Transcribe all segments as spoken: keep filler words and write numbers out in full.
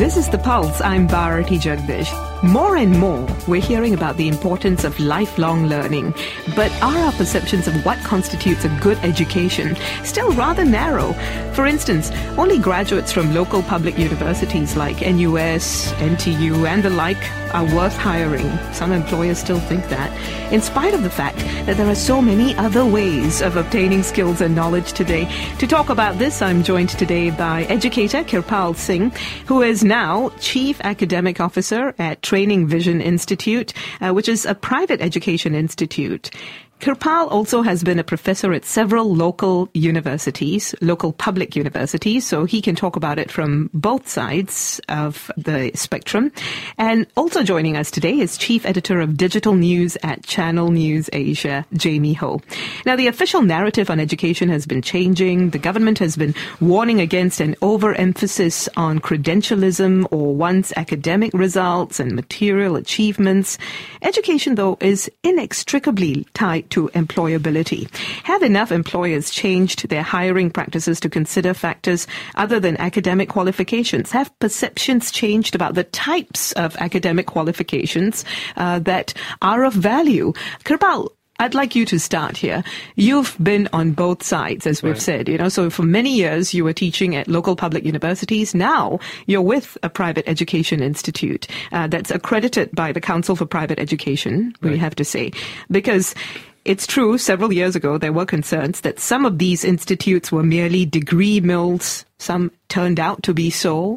This is The Pulse. I'm Bharati Jagdish. More and more, we're hearing about the importance of lifelong learning. But are our perceptions of what constitutes a good education still rather narrow? For instance, only graduates from local public universities like N U S, N T U, and the like are worth hiring. Some employers still think that, in spite of the fact that there are so many other ways of obtaining skills and knowledge today. To talk about this, I'm joined today by educator Kirpal Singh, who is now Chief Academic Officer at Training Vision Institute, uh, which is a private education institute. Kirpal also has been a professor at several local universities, local public universities, so he can talk about it from both sides of the spectrum. And also joining us today is Chief Editor of Digital News at Channel News Asia, Jamie Ho. Now, the official narrative on education has been changing. The government has been warning against an overemphasis on credentialism or one's academic results and material achievements. Education, though, is inextricably tied to employability. Have enough employers changed their hiring practices to consider factors other than academic qualifications? Have perceptions changed about the types of academic qualifications uh, that are of value? Kirpal, I'd like you to start here. You've been on both sides, as we've right. said, you know, so for many years you were teaching at local public universities. Now you're with a private education institute uh, that's accredited by the Council for Private Education, right. we have to say, because it's true, several years ago, there were concerns that some of these institutes were merely degree mills. Some turned out to be so.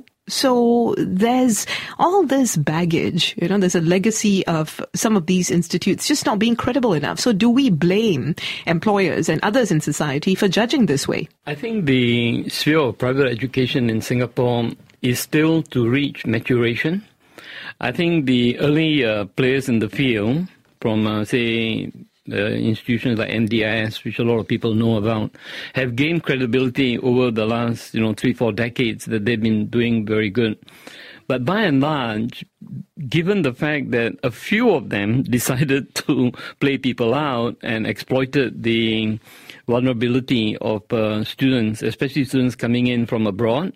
So there's all this baggage, you know, there's a legacy of some of these institutes just not being credible enough. So do we blame employers and others in society for judging this way? I think the sphere of private education in Singapore is still to reach maturation. I think the early uh, players in the field from, uh, say, Uh, institutions like M D I S, which a lot of people know about, have gained credibility over the last, you know, three, four decades that they've been doing very good. But by and large, given the fact that a few of them decided to play people out and exploited the vulnerability of uh, students, especially students coming in from abroad,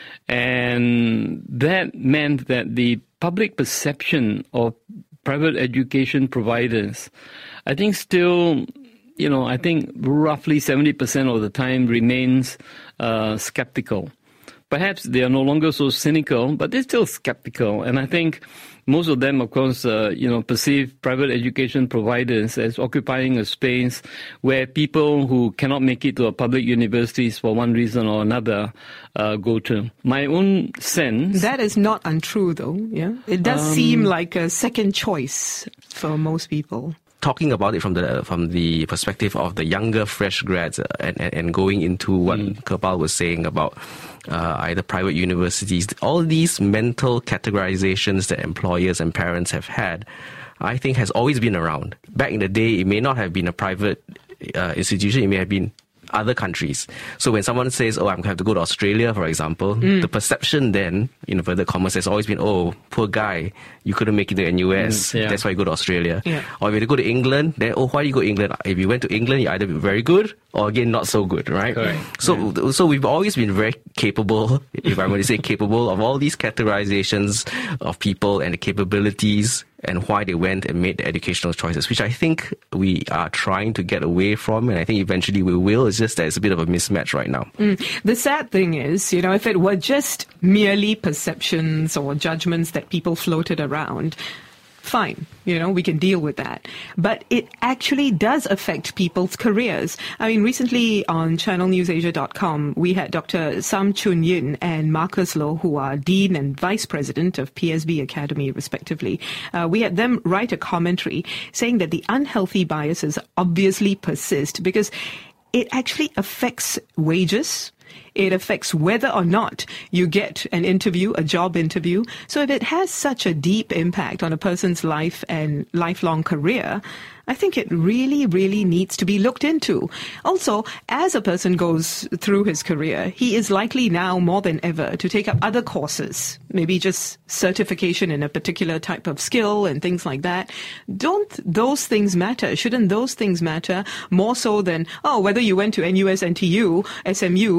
and that meant that the public perception of private education providers, I think still, you know, I think roughly seventy percent of the time remains uh, skeptical. Perhaps they are no longer so cynical, but they're still skeptical. And I think most of them, of course, uh, you know, perceive private education providers as occupying a space where people who cannot make it to a public universities for one reason or another uh, go to. My own sense... That is not untrue, though, yeah? It does um, seem like a second choice for most people. Talking about it from the from the perspective of the younger, fresh grads uh, and, and, and going into what mm. Kirpal was saying about uh, either private universities, all these mental categorizations that employers and parents have had, I think has always been around. Back in the day, it may not have been a private uh, institution, it may have been other countries. So when someone says, oh, I'm going to have to go to Australia, for example, mm. the perception then, in inverted commas, has always been, oh, poor guy, you couldn't make it to N U S, mm, yeah. that's why you go to Australia. Yeah. Or if you go to England, then, oh, why do you go to England? If you went to England, you're either very good or, again, not so good, right? Correct. So, yeah. so we've always been very capable, if I'm going to say capable, of all these categorizations of people and the capabilities and why they went and made the educational choices, which I think we are trying to get away from, and I think eventually we will. It's just that it's a bit of a mismatch right now. Mm. The sad thing is, you know, if it were just merely perceptions or judgments that people floated around, fine, you know, we can deal with that. But it actually does affect people's careers. I mean, recently on channel news asia dot com, we had Doctor Sam Chun Yin and Marcus Loh, who are Dean and Vice President of P S B Academy, respectively. Uh, we had them write a commentary saying that the unhealthy biases obviously persist because it actually affects wages. It affects whether or not you get an interview, a job interview. So if it has such a deep impact on a person's life and lifelong career, I think it really, really needs to be looked into. Also, as a person goes through his career, he is likely now more than ever to take up other courses, maybe just certification in a particular type of skill and things like that. Don't those things matter? Shouldn't those things matter more so than, oh, whether you went to N U S, N T U, S M U, or you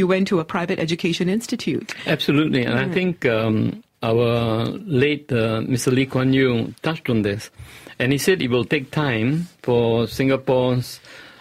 you went to a private education institute. Absolutely. And yeah. I think um, our late uh, Mister Lee Kuan Yew touched on this. And he said it will take time for Singapore's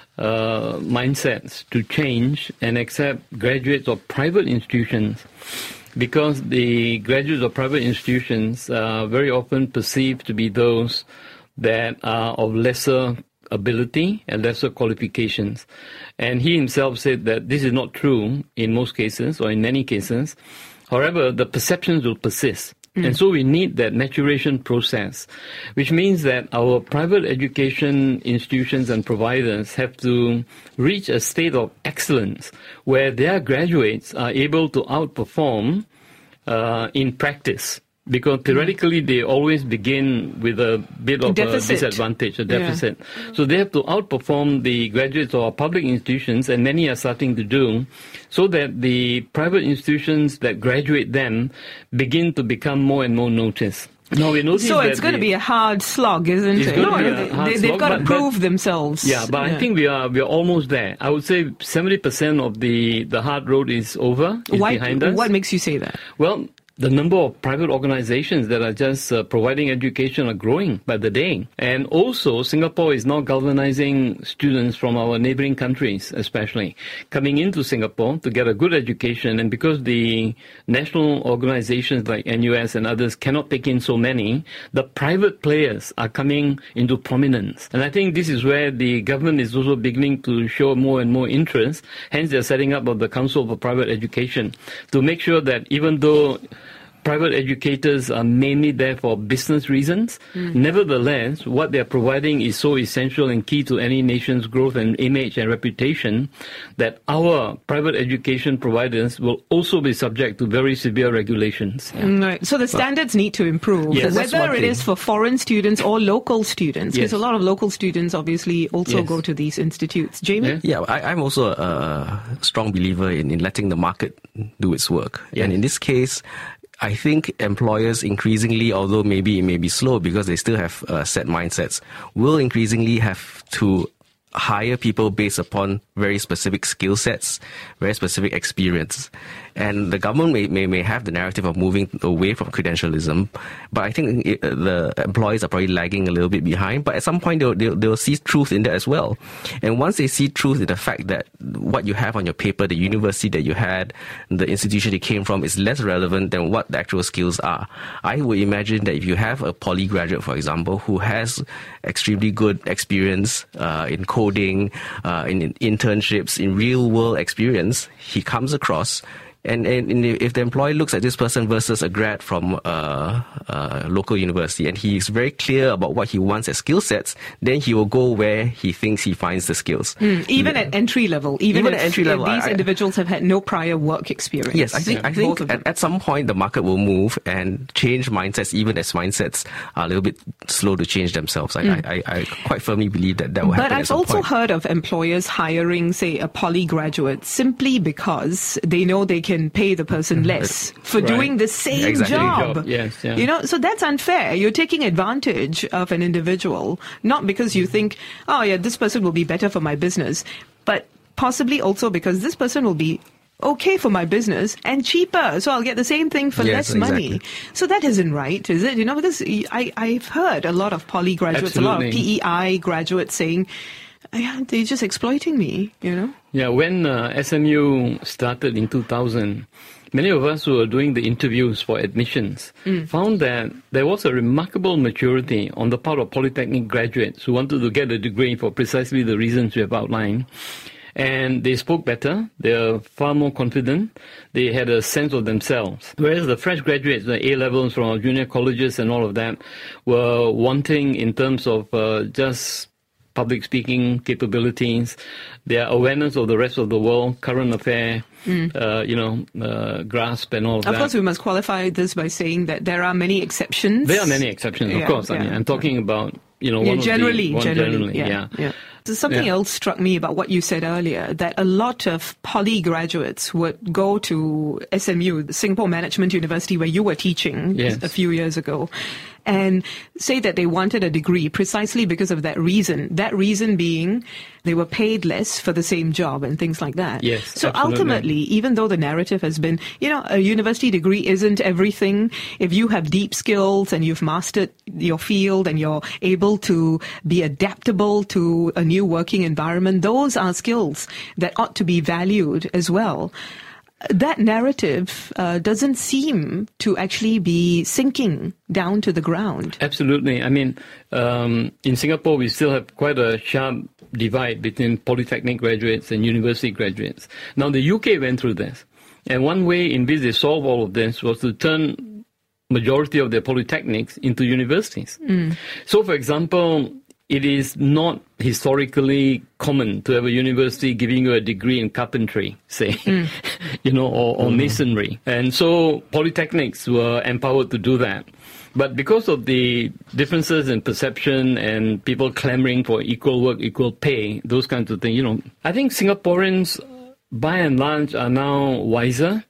uh, mindsets to change and accept graduates of private institutions, because the graduates of private institutions are very often perceived to be those that are of lesser ability and lesser qualifications. And he himself said that this is not true in most cases, or in many cases. However, the perceptions will persist. Mm. And so we need that maturation process, which means that our private education institutions and providers have to reach a state of excellence where their graduates are able to outperform uh, in practice. Because theoretically, they always begin with a bit of deficit. a disadvantage, a deficit. Yeah. So they have to outperform the graduates of our public institutions, and many are starting to do, so that the private institutions that graduate them begin to become more and more noticed. Now we notice so it's that going the, to be a hard slog, isn't it's it? Going no, to be they, a hard they, slog, they've got but, to prove but, themselves. Yeah, but yeah. I think we are we are almost there. I would say seventy percent of the, the hard road is over, is Why, behind us. What makes you say that? Well, the number of private organizations that are just uh, providing education are growing by the day. And also, Singapore is now galvanizing students from our neighboring countries, especially, coming into Singapore to get a good education. And because the national organizations like N U S and others cannot take in so many, the private players are coming into prominence. And I think this is where the government is also beginning to show more and more interest. Hence, they're setting up of the Council for Private Education to make sure that even though private educators are mainly there for business reasons, mm. nevertheless, what they're providing is so essential and key to any nation's growth and image and reputation that our private education providers will also be subject to very severe regulations. Yeah. Right. So the standards well, need to improve, yes, whether it is for foreign students or local students, because yes. a lot of local students obviously also yes. go to these institutes. Jamie? Yeah, yeah I, I'm also a strong believer in, in letting the market do its work. Yes. And in this case, I think employers increasingly, although maybe it may be slow because they still have uh, set mindsets, will increasingly have to hire people based upon very specific skill sets, very specific experience. And the government may, may, may have the narrative of moving away from credentialism, but I think it, the employees are probably lagging a little bit behind. But at some point, they'll, they'll, they'll see truth in that as well. And once they see truth in the fact that what you have on your paper, the university that you had, the institution you came from, is less relevant than what the actual skills are. I would imagine that if you have a poly graduate, for example, who has extremely good experience uh, in coding, uh, in, in internships, in real-world experience, he comes across. And, and if the employer looks at this person versus a grad from a, a local university, and he's very clear about what he wants as skill sets, then he will go where he thinks he finds the skills. Mm, even yeah. at entry level, even, even if, at entry level, if these I, individuals have had no prior work experience. Yes, I think yeah, I think at, at some point the market will move and change mindsets, even as mindsets are a little bit slow to change themselves. I, mm. I, I, I quite firmly believe that that will but happen. But I've also point. heard of employers hiring, say, a poly graduate simply because they know they can pay the person less for right. doing the same exactly. job. job. Yes, yeah. You know, so that's unfair. You're taking advantage of an individual, not because you think, oh yeah, this person will be better for my business, but possibly also because this person will be okay for my business and cheaper, so I'll get the same thing for yes, less exactly. money. So that isn't right, is it? You know, because I, I've heard a lot of poly graduates, Absolutely. a lot of P E I graduates saying, yeah, they're just exploiting me, you know? Yeah, when uh, S M U started in two thousand, many of us who were doing the interviews for admissions mm. found that there was a remarkable maturity on the part of polytechnic graduates who wanted to get a degree for precisely the reasons we have outlined. And they spoke better, they were far more confident, they had a sense of themselves. Whereas the fresh graduates, the A-levels from our junior colleges and all of that, were wanting in terms of uh, just public speaking capabilities, their awareness of the rest of the world, current affair, mm. uh, you know, uh, grasp and all of, of that. Of course, we must qualify this by saying that there are many exceptions. There are many exceptions, yeah, of course. Yeah, I mean, I'm talking yeah. about, you know, yeah, one generally, of the... One generally, generally, yeah. yeah. yeah. So something yeah. else struck me about what you said earlier, that a lot of poly graduates would go to S M U, the Singapore Management University, where you were teaching yes. a few years ago. and say that they wanted a degree precisely because of that reason. That reason being they were paid less for the same job and things like that. Yes, so absolutely. Ultimately, even though the narrative has been, you know, a university degree isn't everything. If you have deep skills and you've mastered your field and you're able to be adaptable to a new working environment, those are skills that ought to be valued as well. That narrative uh, doesn't seem to actually be sinking down to the ground. Absolutely. I mean, um, in Singapore, we still have quite a sharp divide between polytechnic graduates and university graduates. Now, the U K went through this. And one way in which they solved all of this was to turn majority of their polytechnics into universities. Mm. So, for example, it is not historically common to have a university giving you a degree in carpentry, say, mm. you know, or, or mm. masonry. And so polytechnics were empowered to do that. But because of the differences in perception and people clamoring for equal work, equal pay, those kinds of things, you know, I think Singaporeans, by and large, are now wiser.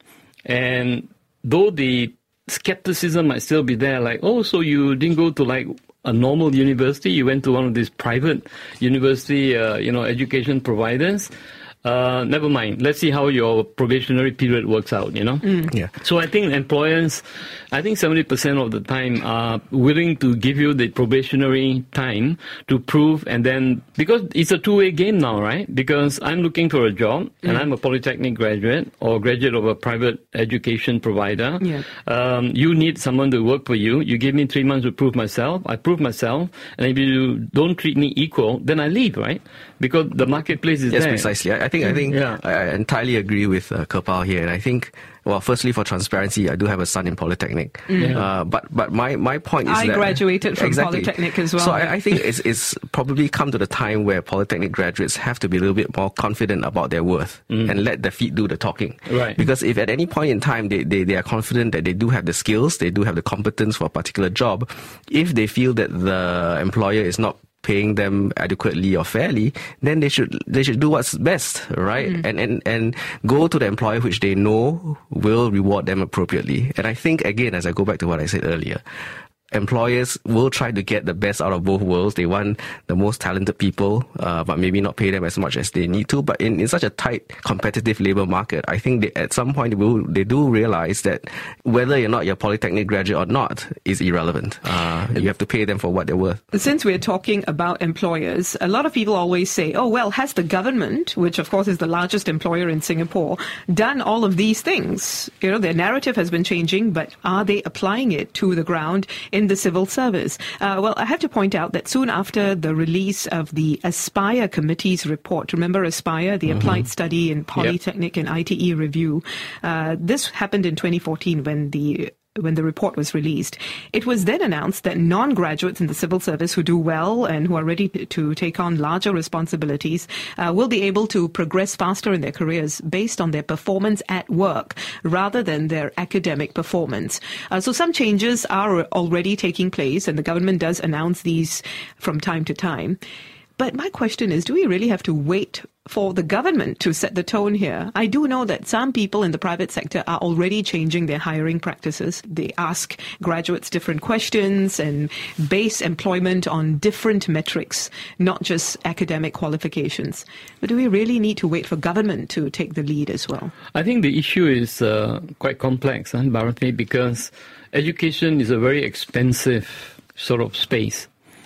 And though the skepticism might still be there, like, oh, so you didn't go to like a normal university, you went to one of these private university, uh, you know, education providers. Uh, never mind. Let's see how your probationary period works out, you know? Mm. Yeah. So I think employers, I think seventy percent of the time are willing to give you the probationary time to prove, and then, because it's a two-way game now, right? Because I'm looking for a job, mm. and I'm a polytechnic graduate or graduate of a private education provider. Yeah. Um, you need someone to work for you. You give me three months to prove myself. I prove myself. And if you don't treat me equal, then I leave, right? Because the marketplace is yes, there. Yes, precisely. I, I think I think yeah. I, I entirely agree with uh, Kirpal here, and I think, well, firstly, for transparency, I do have a son in Polytechnic. Mm. Uh, but but my, my point is I that... I graduated from exactly. Polytechnic as well. So I, I think it's, it's probably come to the time where Polytechnic graduates have to be a little bit more confident about their worth mm. and let the feet do the talking. Right. Because if at any point in time they, they, they are confident that they do have the skills, they do have the competence for a particular job, if they feel that the employer is not paying them adequately or fairly, then they should they should do what's best, right? Mm. And and and go to the employer which they know will reward them appropriately. And I think, again, as I go back to what I said earlier, employers will try to get the best out of both worlds. They want the most talented people, uh, but maybe not pay them as much as they need to. But in, in such a tight, competitive labor market, I think they, at some point they, will, they do realize that whether you're not your Polytechnic graduate or not is irrelevant. Uh, you have to pay them for what they're worth. Since we're talking about employers, a lot of people always say, oh, well, has the government, which of course is the largest employer in Singapore, done all of these things? You know, their narrative has been changing, but are they applying it to the ground in the civil service? Uh, well, I have to point out that soon after the release of the Aspire Committee's report, remember Aspire, the mm-hmm. Applied Study in Polytechnic yep. and I T E Review, uh, this happened in twenty fourteen when the when the report was released. It was then announced that non-graduates in the civil service who do well and who are ready to take on larger responsibilities uh, will be able to progress faster in their careers based on their performance at work rather than their academic performance. Uh, so some changes are already taking place, and the government does announce these from time to time. But my question is, do we really have to wait for the government to set the tone here? I do know that some people in the private sector are already changing their hiring practices. They ask graduates different questions and base employment on different metrics, not just academic qualifications. But do we really need to wait for government to take the lead as well? I think the issue is uh, quite complex, huh, Bharati, because education is a very expensive sort of space.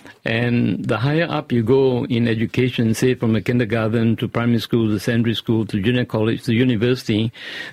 And the higher up you go in education, say from a kindergarten to primary school to secondary school to junior college to university,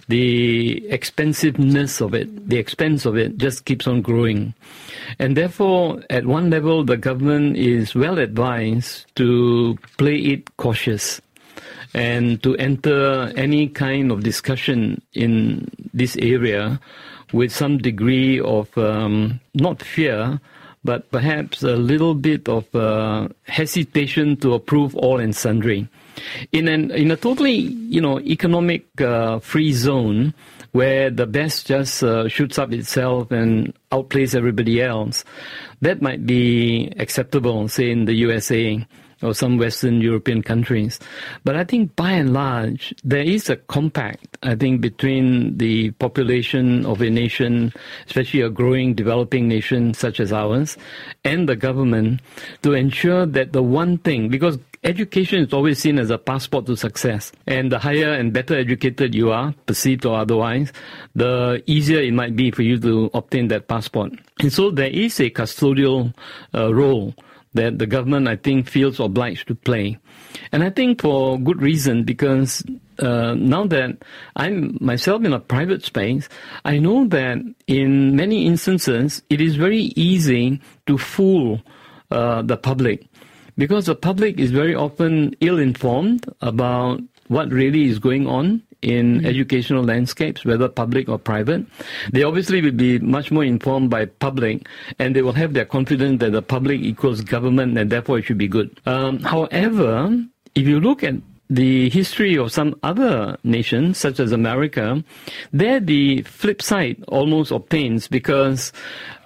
the expensiveness of it, the expense of it just keeps on growing. And therefore, at one level, the government is well advised to play it cautious and to enter any kind of discussion in this area with some degree of um, not fear, but perhaps a little bit of uh, hesitation to approve all and sundry. In an in a totally, you know, economic uh, free zone where the best just uh, shoots up itself and outplays everybody else, that might be acceptable, say in the U S A. or some Western European countries. But I think by and large, there is a compact, I think, between the population of a nation, especially a growing, developing nation such as ours, and the government to ensure that the one thing, because education is always seen as a passport to success. And the higher and better educated you are, perceived or otherwise, the easier it might be for you to obtain that passport. And so there is a custodial uh, role that the government, I think, feels obliged to play. And I think for good reason, because uh, now that I'm myself in a private space, I know that in many instances, it is very easy to fool uh, the public. Because the public is very often ill-informed about what really is going on in mm-hmm. educational landscapes, whether public or private. They obviously will be much more informed by public, and they will have their confidence that the public equals government, and therefore it should be good. Um, however, if you look at the history of some other nations, such as America, there the flip side almost obtains, because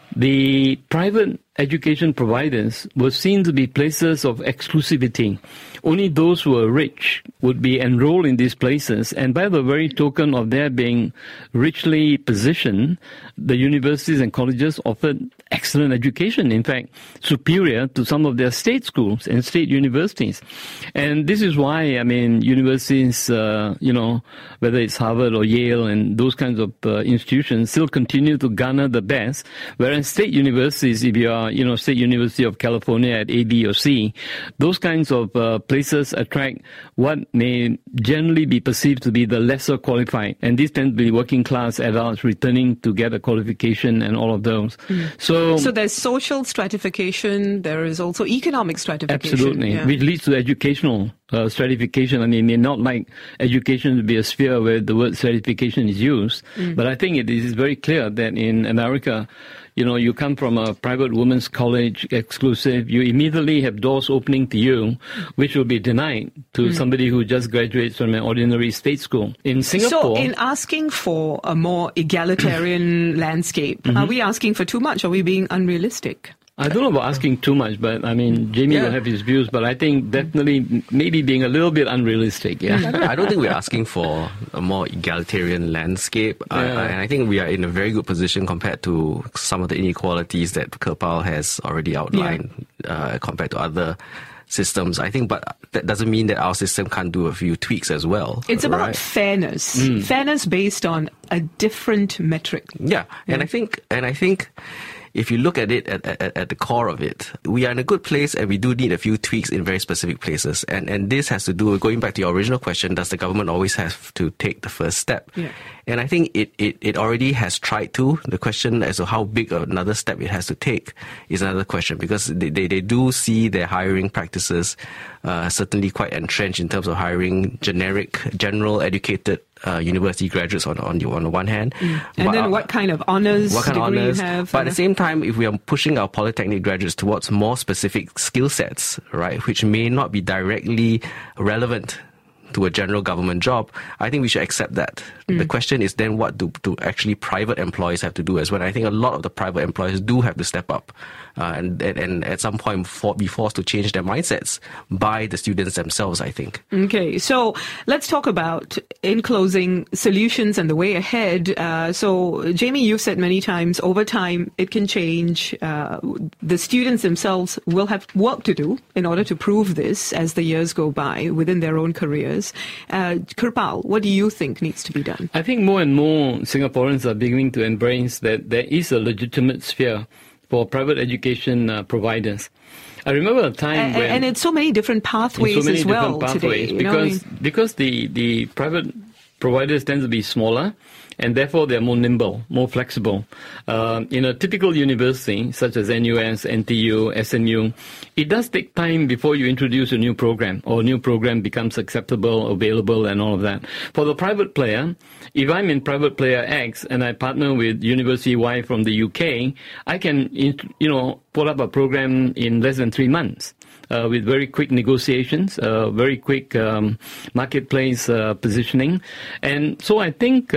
the private education providers were seen to be places of exclusivity. Only those who were rich would be enrolled in these places, and by the very token of their being richly positioned, the universities and colleges offered excellent education, in fact, superior to some of their state schools and state universities. And this is why, I mean, universities, uh, you know, whether it's Harvard or Yale and those kinds of uh, institutions still continue to garner the best, whereas state universities, if you are, you know, State University of California at A, B, or C, those kinds of uh, places attract what may generally be perceived to be the lesser qualified. And these tend to be working class adults returning to get a qualification and all of those. Mm. So, so there's social stratification, there is also economic stratification. Absolutely, yeah. Which leads to educational uh, stratification. I mean, may not like education to be a sphere where the word stratification is used, mm. but I think it is very clear that in America, you know, you come from a private women's college, exclusive, you immediately have doors opening to you, which will be denied to mm. somebody who just graduates from an ordinary state school. In Singapore... So in asking for a more egalitarian landscape, mm-hmm. are we asking for too much? Are we being unrealistic? I don't know about asking too much, but I mean, Jamie yeah. will have his views, but I think definitely maybe being a little bit unrealistic, yeah. I don't think we're asking for a more egalitarian landscape. Yeah. I, I think we are in a very good position compared to some of the inequalities that Kirpal has already outlined yeah. uh, compared to other systems. I think, but that doesn't mean that our system can't do a few tweaks as well. It's about right? fairness. Mm. Fairness based on a different metric. Yeah, yeah. and I think, and I think, if you look at it at, at, at the core of it, we are in a good place, and we do need a few tweaks in very specific places. And and this has to do with, going back to your original question, does the government always have to take the first step? Yeah. And I think it, it, it already has tried to. The question as to how big another step it has to take is another question, because they, they, they do see their hiring practices uh, certainly quite entrenched in terms of hiring generic, general educated Uh, university graduates on on the, on the one hand. Mm. And but, then what kind of honours what kind degree of honors, you have? But at the same time, if we are pushing our polytechnic graduates towards more specific skill sets, right, which may not be directly relevant to a general government job, I think we should accept that. Mm. The question is then, what do, do actually private employees have to do as well? I think a lot of the private employers do have to step up uh, and, and and at some point for, be forced to change their mindsets by the students themselves, I think. Okay, so let's talk about, in closing, solutions and the way ahead. Uh, so, Jamie, you've said many times, over time, it can change. Uh, the students themselves will have work to do in order to prove this as the years go by within their own careers. Uh, Kirpal, what do you think needs to be done? I think more and more Singaporeans are beginning to embrace that there is a legitimate sphere for private education uh, providers. I remember a time and, when... And it's so many different pathways so many as well pathways today. Because, you know? because the, the private providers tend to be smaller, and therefore they're more nimble, more flexible. Uh, in a typical university, such as N U S, N T U, S M U, it does take time before you introduce a new program, or a new program becomes acceptable, available, and all of that. For the private player, if I'm in private player X and I partner with University Y from the U K, I can, you know, put up a program in less than three months. Uh, with very quick negotiations, uh, very quick um, marketplace uh, positioning. And so I think um,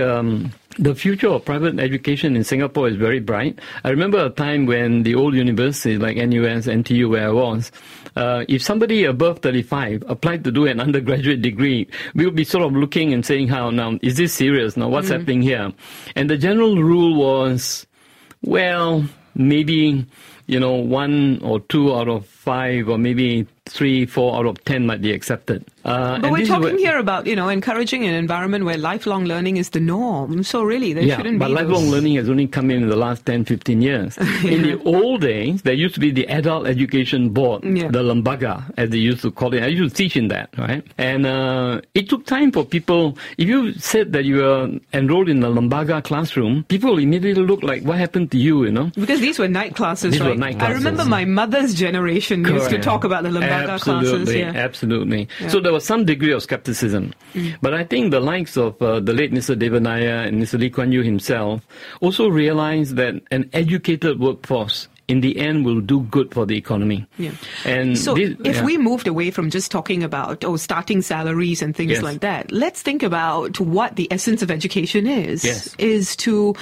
the future of private education in Singapore is very bright. I remember a time when the old universities like N U S, N T U, where I was, uh, if somebody above thirty-five applied to do an undergraduate degree, we would be sort of looking and saying, how now, is this serious? Now, what's mm. happening here? And the general rule was, well, maybe, you know, one or two out of five, or maybe three, four out of ten might be accepted. Uh, but we're talking here about, you know, encouraging an environment where lifelong learning is the norm. So really, there yeah, shouldn't but be lifelong those... learning has only come in in the last ten, fifteen years. yeah. In the old days, there used to be the Adult Education Board, yeah. the Lembaga, as they used to call it. I used to teach in that, right? And uh, it took time for people. If you said that you were enrolled in the Lembaga classroom, people immediately look like, what happened to you, you know? Because these were night classes, these right? Were night classes. I remember my mother's generation Correct. used to talk about the Lembaga absolutely, classes. Yeah. Absolutely. Yeah. So there was some degree of skepticism. Mm. But I think the likes of uh, the late Mister Devan Nair and Mister Lee Kuan Yew himself also realized that an educated workforce in the end will do good for the economy. Yeah. And so this, if yeah. we moved away from just talking about oh starting salaries and things yes. like that, let's think about what the essence of education is. Yes. Is to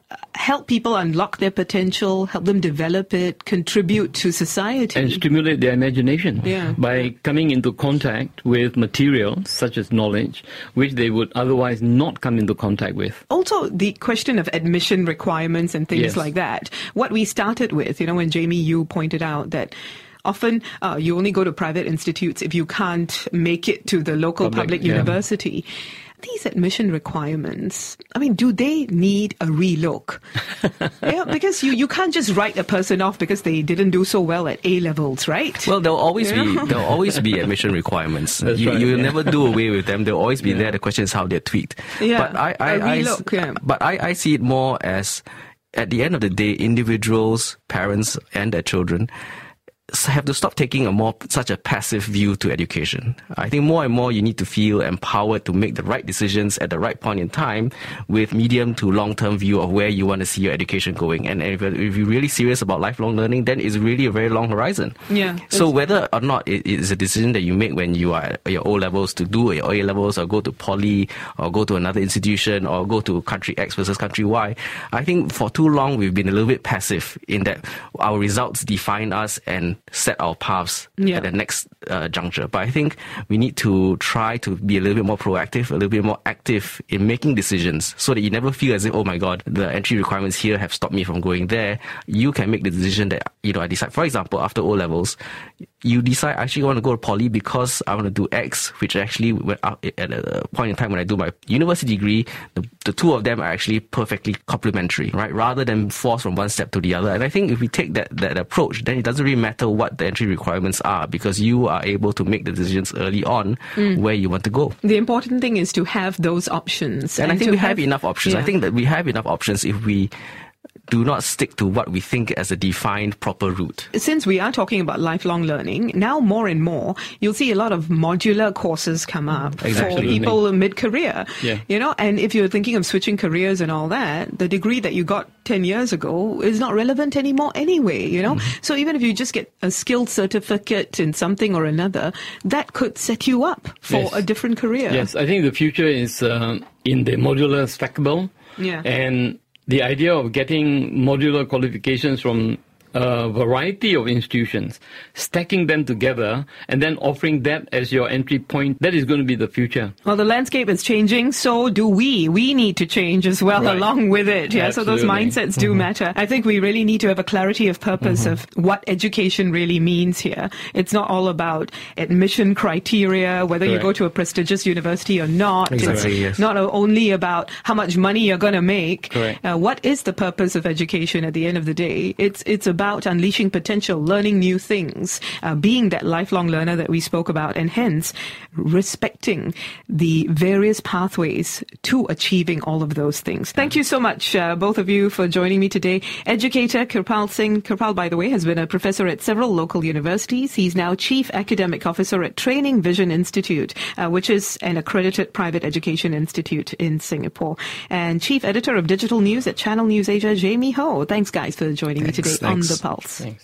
help people unlock their potential, help them develop it, contribute to society. And stimulate their imagination yeah. by coming into contact with materials such as knowledge, which they would otherwise not come into contact with. Also, the question of admission requirements and things yes. like that. What we started with, you know, when Jamie Yu pointed out that often uh, you only go to private institutes if you can't make it to the local public, public yeah. university. These admission requirements, I mean, do they need a relook? yeah, because you, you can't just write a person off because they didn't do so well at A levels, right? Well, there'll always yeah. be there'll always be admission requirements. That's you right, you'll yeah. never do away with them. They'll always be yeah. there. The question is how they're tweaked. Yeah, but I, I, a I, relook, yeah. But I, I see it more as, at the end of the day, individuals, parents, and their children have to stop taking a more such a passive view to education. I think more and more you need to feel empowered to make the right decisions at the right point in time with medium to long-term view of where you want to see your education going. And if you're, if you're really serious about lifelong learning, then it's really a very long horizon. Yeah. So whether or not it is a decision that you make when you are at your O levels to do your A levels or go to poly or go to another institution or go to country X versus country Y, I think for too long we've been a little bit passive in that our results define us and set our paths yeah. at the next uh, juncture. But I think we need to try to be a little bit more proactive, a little bit more active in making decisions so that you never feel as if, oh my God, the entry requirements here have stopped me from going there. You can make the decision that, you know, I decide, for example, after O levels, you decide I actually want to go to poly because I want to do X, which actually went out at a point in time when I do my university degree, the, the two of them are actually perfectly complementary, right? Rather than force from one step to the other. And I think if we take that, that approach, then it doesn't really matter what the entry requirements are because you are able to make the decisions early on mm. where you want to go. The important thing is to have those options. And, and I think we have, have enough options. Yeah. I think that we have enough options if we do not stick to what we think as a defined proper route. Since we are talking about lifelong learning, now more and more, you'll see a lot of modular courses come up exactly. for people mid-career. Yeah. You know, and if you're thinking of switching careers and all that, the degree that you got ten years ago is not relevant anymore anyway, you know? Mm-hmm. So even if you just get a skilled certificate in something or another, that could set you up for yes. a different career. Yes, I think the future is uh, in the modular stackable. Yeah. And the idea of getting modular qualifications from a variety of institutions, stacking them together, and then offering that as your entry point, that is going to be the future. Well, the landscape is changing, so do we. We need to change as well right. along with it. Yeah, Absolutely. so those mindsets do mm-hmm. matter. I think we really need to have a clarity of purpose mm-hmm. of what education really means here. It's not all about admission criteria, whether Correct. you go to a prestigious university or not. Exactly, it's yes. not only about how much money you're going to make. Correct. Uh, what is the purpose of education at the end of the day? It's, it's about unleashing potential, learning new things, uh, being that lifelong learner that we spoke about, and hence respecting the various pathways to achieving all of those things. Thank you so much, uh, both of you, for joining me today. Educator Kirpal Singh. Kirpal, by the way, has been a professor at several local universities. He's now Chief Academic Officer at Training Vision Institute, uh, which is an accredited private education institute in Singapore, and Chief Editor of Digital News at Channel News Asia, Jamie Ho. Thanks, guys, for joining Thanks, me today thanks. on The Pulse. Thanks.